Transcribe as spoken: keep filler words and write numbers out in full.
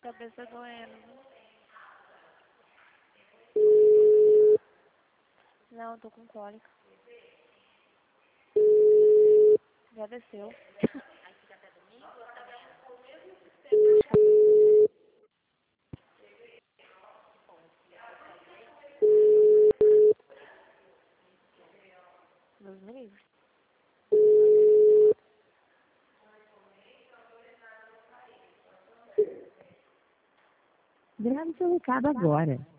cabeça doendo. Não, eu tô com cólica. Já desceu. Deus me livre. Grave seu recado agora.